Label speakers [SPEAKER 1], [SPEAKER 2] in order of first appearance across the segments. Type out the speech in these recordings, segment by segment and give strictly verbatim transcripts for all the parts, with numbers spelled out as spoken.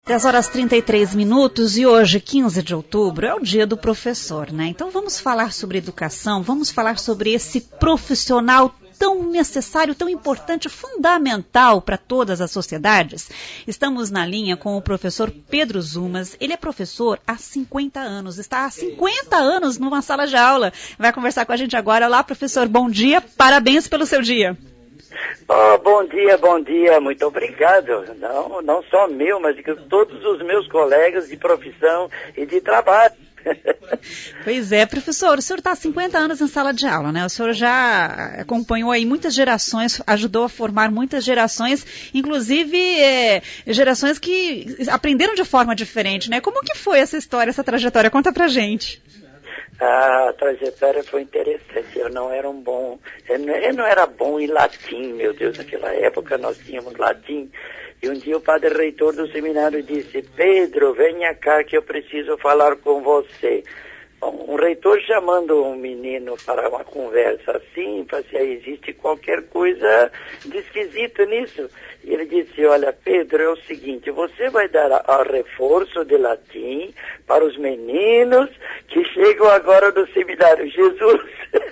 [SPEAKER 1] dez horas e trinta e três minutos e hoje, quinze de outubro, é o dia do professor, né? Então vamos falar sobre educação, vamos falar sobre esse profissional tão necessário, tão importante, fundamental para todas as sociedades. Estamos na linha com o professor Pedro Zumas. Ele é professor há cinquenta anos, está há cinquenta anos numa sala de aula. Vai conversar com a gente agora. Olá, professor, bom dia, parabéns pelo seu dia.
[SPEAKER 2] Oh, bom dia, bom dia, muito obrigado. Não, não só meu, mas de todos os meus colegas de profissão e de trabalho.
[SPEAKER 1] Pois é, professor, o senhor está há cinquenta anos em sala de aula, né? O senhor já acompanhou aí muitas gerações, ajudou a formar muitas gerações, inclusive é, gerações que aprenderam de forma diferente, né? Como que foi essa história, essa trajetória? Conta pra gente.
[SPEAKER 2] A trajetória foi interessante. Eu não era um bom, eu não, eu não era bom em latim, meu Deus, naquela época nós tínhamos latim. E um dia o padre reitor do seminário disse: Pedro, venha cá que eu preciso falar com você. Bom, um reitor chamando um menino para uma conversa simples, aí existe qualquer coisa de esquisito nisso. E ele disse: olha, Pedro, é o seguinte, você vai dar a, a reforço de latim para os meninos que chegam agora do seminário. Jesus,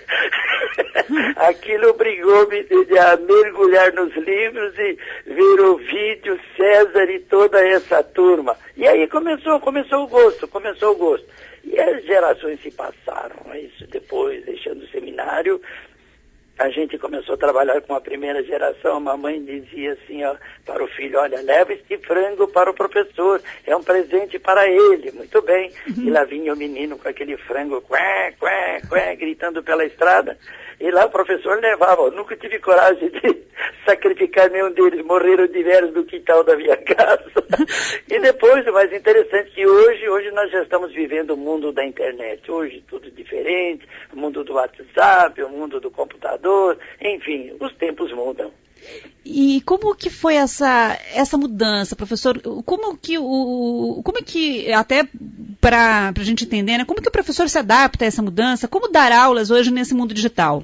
[SPEAKER 2] aquilo obrigou-me a mergulhar nos livros e ver o vídeo, César e toda essa turma. E aí começou, começou o gosto, começou o gosto. E as gerações se passaram, isso depois, deixando o seminário, a gente começou a trabalhar com a primeira geração. A mamãe dizia assim, ó, para o filho: olha, leva este frango para o professor, é um presente para ele. Muito bem. Uhum. E lá vinha o menino com aquele frango, quá, quá, quá, gritando pela estrada. E lá o professor levava. Eu nunca tive coragem de sacrificar nenhum deles, morreram diversos no quintal da minha casa. E depois, o mais interessante é que hoje, hoje nós já estamos vivendo o mundo da internet. Hoje tudo diferente, o mundo do WhatsApp, o mundo do computador, enfim, os tempos mudam.
[SPEAKER 1] E como que foi essa, essa mudança, professor? Como que o, como é que, até para a gente entender, né, como que o professor se adapta a essa mudança? Como dar aulas hoje nesse mundo digital?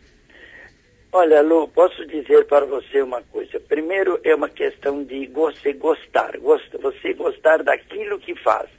[SPEAKER 2] Olha, Lu, posso dizer para você uma coisa. Primeiro é uma questão de você gostar, você gostar daquilo que faz.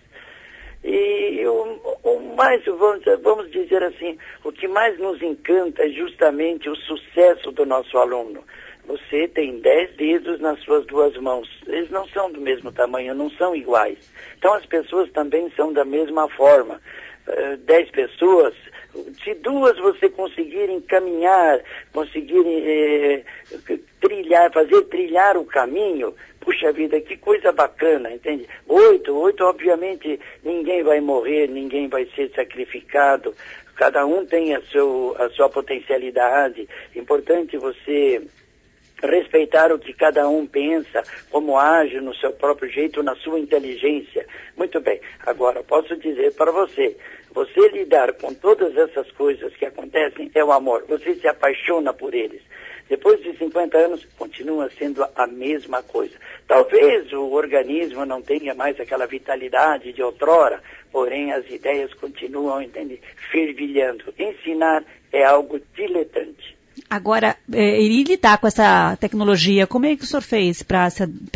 [SPEAKER 2] E o, o mais, vamos, vamos dizer assim, o que mais nos encanta é justamente o sucesso do nosso aluno. Você tem dez dedos nas suas duas mãos. Eles não são do mesmo tamanho, não são iguais. Então as pessoas também são da mesma forma. Uh, dez pessoas, se duas você conseguirem caminhar, conseguirem eh, trilhar, fazer trilhar o caminho, puxa vida, que coisa bacana, entende? Oito, oito, obviamente, ninguém vai morrer, ninguém vai ser sacrificado. Cada um tem a, seu, a sua potencialidade. Importante você respeitar o que cada um pensa, como age no seu próprio jeito, na sua inteligência. Muito bem. Agora, posso dizer para você, você lidar com todas essas coisas que acontecem é o amor. Você se apaixona por eles. Depois de cinquenta anos, continua sendo a mesma coisa. Talvez o organismo não tenha mais aquela vitalidade de outrora, porém as ideias continuam, entende, fervilhando. Ensinar é algo diletante.
[SPEAKER 1] Agora, é, e lidar com essa tecnologia, como é que o senhor fez para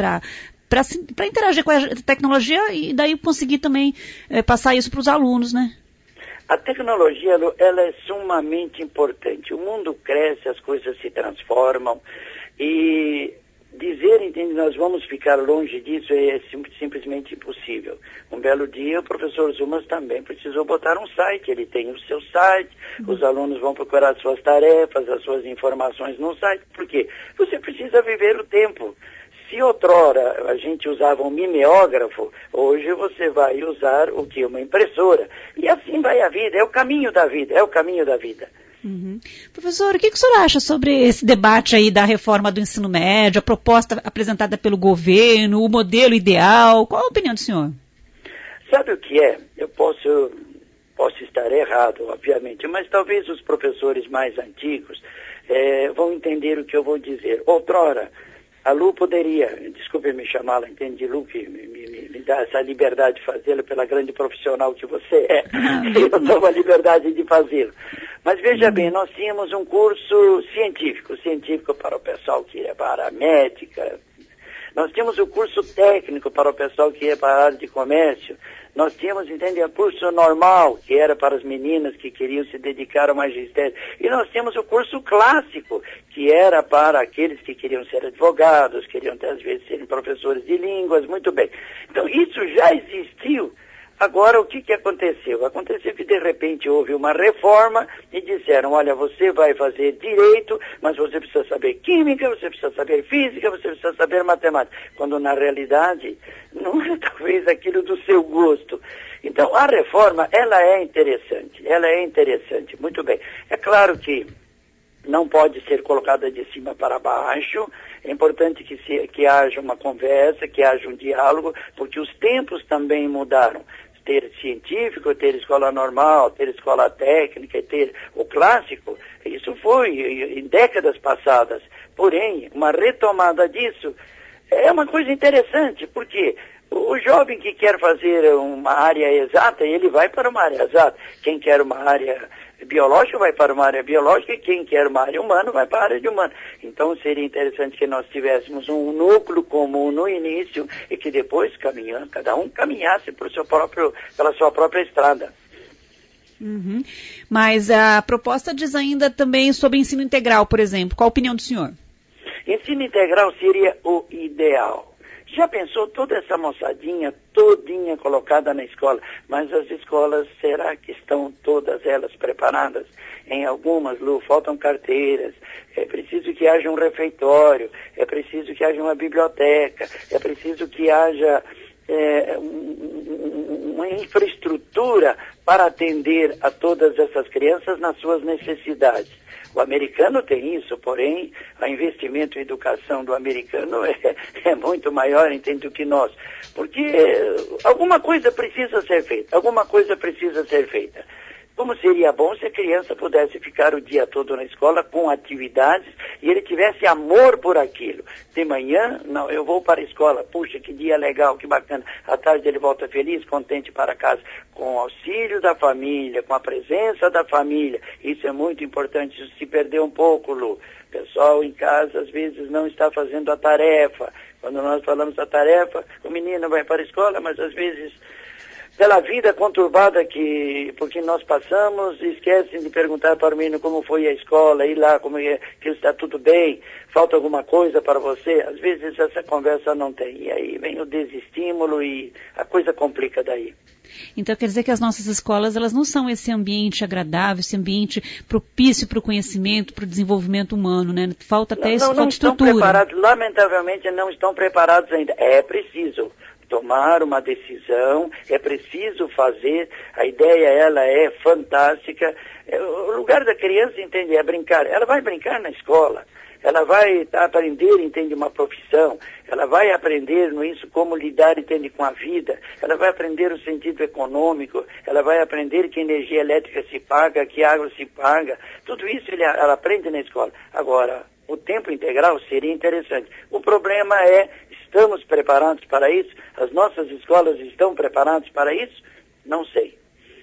[SPEAKER 1] para interagir com a tecnologia e daí conseguir também é, passar isso para os alunos, né?
[SPEAKER 2] A tecnologia, ela é sumamente importante. O mundo cresce, as coisas se transformam e dizer, entende, nós vamos ficar longe disso é sim, simplesmente impossível. Um belo dia o professor Zumas também precisou botar um site, ele tem o seu site, uhum. Os alunos vão procurar suas tarefas, as suas informações no site. Por quê? Você precisa viver o tempo. Se outrora a gente usava um mimeógrafo, hoje você vai usar o que? Uma impressora. E assim vai a vida, é o caminho da vida, é o caminho da vida.
[SPEAKER 1] Uhum. Professor, o que, que o senhor acha sobre esse debate aí da reforma do ensino médio, a proposta apresentada pelo governo, o modelo ideal? Qual a opinião do senhor?
[SPEAKER 2] Sabe o que é? Eu posso, posso estar errado, obviamente, mas talvez os professores mais antigos é, vão entender o que eu vou dizer. Outrora, a Lu poderia, desculpe me chamá-la, entende, Lu, que me, me, me dá essa liberdade de fazê-lo pela grande profissional que você é. Eu dou a liberdade de fazê-lo. Mas veja bem, nós tínhamos um curso científico, científico para o pessoal que é para a médica. Nós tínhamos o curso técnico para o pessoal que ia para a área de comércio. Nós tínhamos, entende, o curso normal, que era para as meninas que queriam se dedicar ao magistério. E nós tínhamos o curso clássico, que era para aqueles que queriam ser advogados, queriam, às vezes, serem professores de línguas, muito bem. Então, isso já existiu. Agora, o que que aconteceu? Aconteceu que, de repente, houve uma reforma e disseram, olha, você vai fazer direito, mas você precisa saber química, você precisa saber física, você precisa saber matemática. Quando, na realidade, não é talvez aquilo do seu gosto. Então, a reforma, ela é interessante, ela é interessante, muito bem. É claro que não pode ser colocada de cima para baixo. É importante que, se, que haja uma conversa, que haja um diálogo, porque os tempos também mudaram. Ter científico, ter escola normal, ter escola técnica, ter o clássico, isso foi em décadas passadas. Porém, uma retomada disso é uma coisa interessante, porque o jovem que quer fazer uma área exata, ele vai para uma área exata. Quem quer uma área biológica vai para uma área biológica e quem quer uma área humana vai para a área de humana. Então seria interessante que nós tivéssemos um núcleo comum no início e que depois caminhando, cada um caminhasse por seu próprio, pela sua própria estrada.
[SPEAKER 1] Uhum. Mas a proposta diz ainda também sobre ensino integral, por exemplo. Qual a opinião do senhor?
[SPEAKER 2] Ensino integral seria o ideal. Já pensou toda essa moçadinha, todinha colocada na escola, mas as escolas, será que estão todas elas preparadas? Em algumas, Lu, faltam carteiras, é preciso que haja um refeitório, é preciso que haja uma biblioteca, é preciso que haja é, um, uma infraestrutura para atender a todas essas crianças nas suas necessidades. O americano tem isso, porém, o investimento em educação do americano é, é muito maior, entende, do que nós. Porque alguma coisa precisa ser feita, alguma coisa precisa ser feita. Como seria bom se a criança pudesse ficar o dia todo na escola com atividades e ele tivesse amor por aquilo. De manhã, não, eu vou para a escola, puxa, que dia legal, que bacana. À tarde ele volta feliz, contente para casa, com o auxílio da família, com a presença da família. Isso é muito importante, isso se perdeu um pouco, Lu. O pessoal em casa, às vezes, não está fazendo a tarefa. Quando nós falamos da tarefa, o menino vai para a escola, mas às vezes, pela vida conturbada que, porque nós passamos, esquecem de perguntar para o menino como foi a escola, ir lá, como é, que está tudo bem, falta alguma coisa para você. Às vezes essa conversa não tem. E aí vem o desestímulo e a coisa complica daí.
[SPEAKER 1] Então quer dizer que as nossas escolas, elas não são esse ambiente agradável, esse ambiente propício para o conhecimento, para o desenvolvimento humano, né? Falta até isso,
[SPEAKER 2] não,
[SPEAKER 1] falta
[SPEAKER 2] não estão
[SPEAKER 1] estrutura.
[SPEAKER 2] Preparados, lamentavelmente não estão preparados ainda. É preciso tomar uma decisão, é preciso fazer, a ideia ela é fantástica. O lugar da criança, entende, é brincar. Ela vai brincar na escola, ela vai aprender, entende, uma profissão, ela vai aprender no isso como lidar, entende, com a vida, ela vai aprender o sentido econômico, ela vai aprender que energia elétrica se paga, que água se paga, tudo isso ele, ela aprende na escola. Agora, o tempo integral seria interessante. O problema é, estamos preparados para isso? As nossas escolas estão preparadas para isso? Não sei.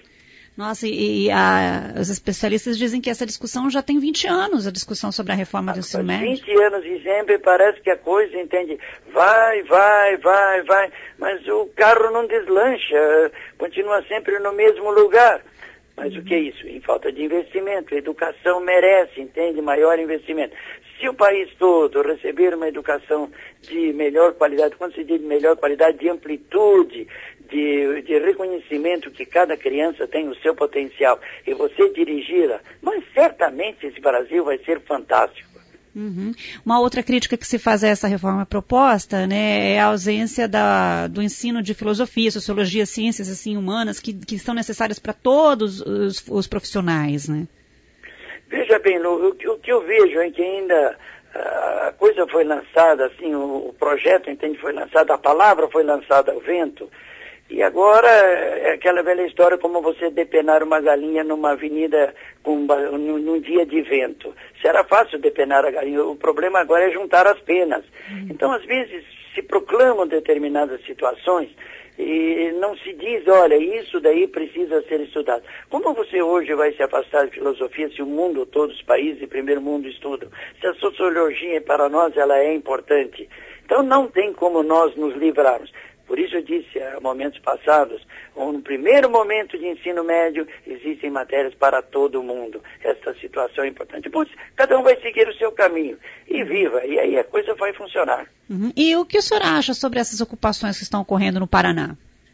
[SPEAKER 1] Nossa, e, e a, os especialistas dizem que essa discussão já tem vinte anos, a discussão sobre a reforma do ensino médio.
[SPEAKER 2] vinte anos e sempre parece que a coisa, entende, vai, vai, vai, vai, mas o carro não deslancha, continua sempre no mesmo lugar. Mas uhum. O que é isso? Em falta de investimento, a educação merece, entende, maior investimento. Se o país todo receber uma educação de melhor qualidade, quando se diz melhor qualidade, de amplitude, de, de reconhecimento que cada criança tem o seu potencial, e você dirigi-la, mas certamente esse Brasil vai ser fantástico.
[SPEAKER 1] Uhum. Uma outra crítica que se faz a essa reforma proposta, né, é a ausência da, do ensino de filosofia, sociologia, ciências assim, humanas, que, que são necessárias para todos os, os profissionais, né?
[SPEAKER 2] Veja bem, Lu, o, o que eu vejo é que ainda a coisa foi lançada, assim, o, o projeto, entende, foi lançado, a palavra foi lançada ao vento, e agora é aquela velha história como você depenar uma galinha numa avenida com, num, num dia de vento. Será fácil depenar a galinha, o problema agora é juntar as penas. Uhum. Então, às vezes, se proclamam determinadas situações e não se diz, olha, isso daí precisa ser estudado. Como você hoje vai se afastar de filosofia se o mundo, todos os países de primeiro mundo estudam? Se a sociologia para nós ela é importante. Então não tem como nós nos livrarmos. Por isso eu disse há momentos passados, no primeiro momento de ensino médio, existem matérias para todo mundo. Essa situação é importante. Pois, cada um vai seguir o seu caminho. E viva, e aí a coisa vai funcionar.
[SPEAKER 1] Uhum. E o que o senhor acha sobre essas ocupações que estão ocorrendo no Paraná?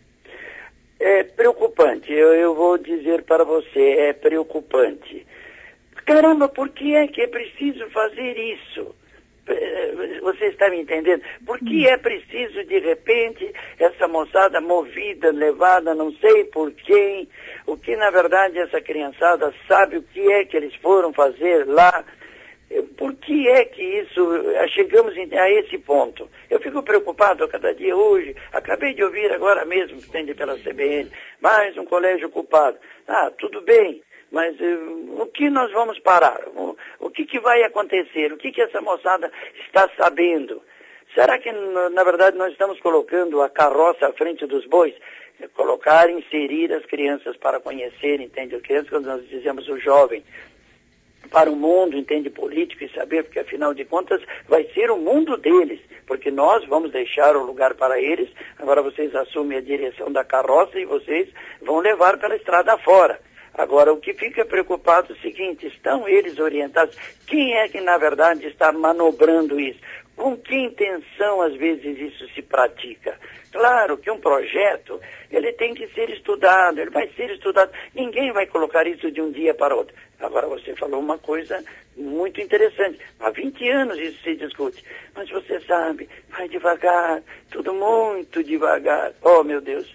[SPEAKER 2] É preocupante, eu, eu vou dizer para você, é preocupante. Caramba, por que é que é preciso fazer isso? Você está me entendendo? Por que é preciso, de repente, essa moçada movida, levada, não sei por quem, o que, na verdade, essa criançada sabe o que é que eles foram fazer lá? Por que é que isso, chegamos a esse ponto? Eu fico preocupado a cada dia hoje, acabei de ouvir agora mesmo, entende, pela C B N, mais um colégio ocupado. Ah, tudo bem. Mas uh, o que nós vamos parar? O, o que, que vai acontecer? O que, que essa moçada está sabendo? Será que, na verdade, nós estamos colocando a carroça à frente dos bois? Colocar, inserir as crianças para conhecer, entende? As crianças, quando nós dizemos o jovem, para o mundo, entende, político e saber, porque afinal de contas vai ser o mundo deles, porque nós vamos deixar o lugar para eles, agora vocês assumem a direção da carroça e vocês vão levar pela estrada fora. Agora, o que fica preocupado é o seguinte, estão eles orientados? Quem é que, na verdade, está manobrando isso? Com que intenção, às vezes, isso se pratica? Claro que um projeto, ele tem que ser estudado, ele vai ser estudado. Ninguém vai colocar isso de um dia para outro. Agora, você falou uma coisa muito interessante. Há vinte anos isso se discute. Mas você sabe, vai devagar, tudo muito devagar. Oh, meu Deus.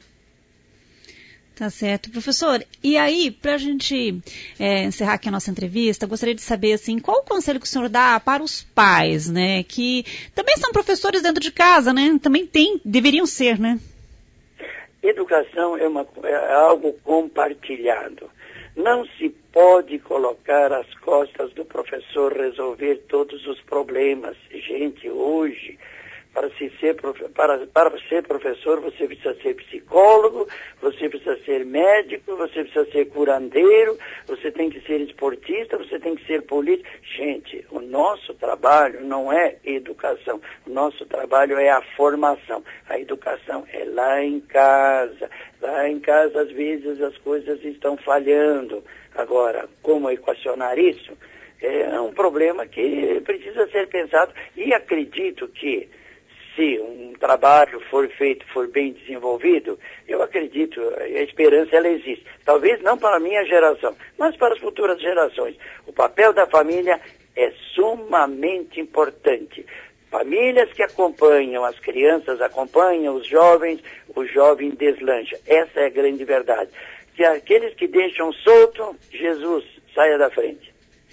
[SPEAKER 1] Tá certo. Professor, e aí, para a gente é, encerrar aqui a nossa entrevista, gostaria de saber, assim, qual o conselho que o senhor dá para os pais, né, que também são professores dentro de casa, né, também tem, deveriam ser, né?
[SPEAKER 2] Educação é, uma, é algo compartilhado. Não se pode colocar às costas do professor resolver todos os problemas. Gente, hoje, para, se ser, para, para ser professor, você precisa ser psicólogo, você precisa ser médico, você precisa ser curandeiro, você tem que ser esportista, você tem que ser político. Gente, o nosso trabalho não é educação, o nosso trabalho é a formação. A educação é lá em casa. Lá em casa, às vezes, as coisas estão falhando. Agora, como equacionar isso? É um problema que precisa ser pensado e acredito que se um trabalho for feito, for bem desenvolvido, eu acredito, a esperança ela existe. Talvez não para a minha geração, mas para as futuras gerações. O papel da família é sumamente importante. Famílias que acompanham as crianças, acompanham os jovens, o jovem deslancha. Essa é a grande verdade. Que aqueles que deixam solto, Jesus saia da frente.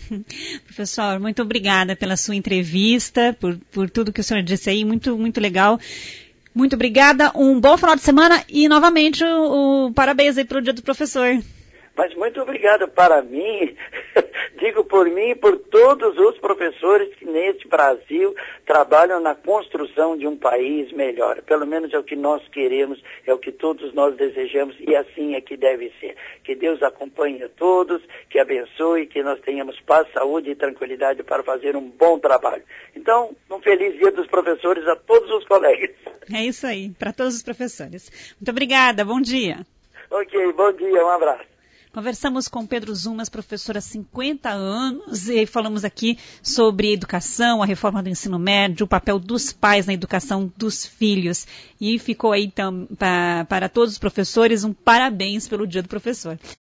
[SPEAKER 1] Professor, muito obrigada pela sua entrevista, por, por tudo que o senhor disse aí, muito, muito legal. Muito obrigada, um bom final de semana e, novamente, o, o parabéns aí pelo Dia do Professor.
[SPEAKER 2] Mas muito obrigado para mim, digo por mim e por todos os professores que neste Brasil trabalham na construção de um país melhor. Pelo menos é o que nós queremos, é o que todos nós desejamos e assim é que deve ser. Que Deus acompanhe a todos, que abençoe, que nós tenhamos paz, saúde e tranquilidade para fazer um bom trabalho. Então, um feliz Dia dos Professores a todos os colegas.
[SPEAKER 1] É isso aí, para todos os professores. Muito obrigada, bom dia.
[SPEAKER 2] Ok, bom dia, um abraço.
[SPEAKER 1] Conversamos com Pedro Zumas, professor há cinquenta anos, e falamos aqui sobre educação, a reforma do ensino médio, o papel dos pais na educação dos filhos. E ficou aí, então, para, para todos os professores, um parabéns pelo Dia do Professor.